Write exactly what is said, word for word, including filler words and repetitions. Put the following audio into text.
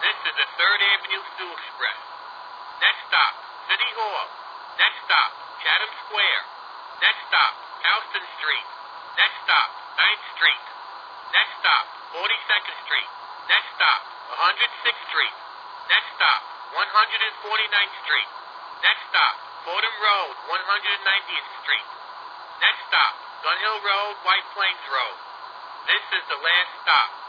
This is the third Avenue Sioux Express. Next stop, City Hall. Next stop, Chatham Square. Next stop, Houston Street. Next stop, ninth Street. Next stop, forty-second Street. Next stop, one hundred sixth Street. Next stop, one hundred forty-ninth Street. Next stop, Fordham Road, one hundred ninetieth Street. Next stop, Gun Hill Road, White Plains Road. This is the last stop.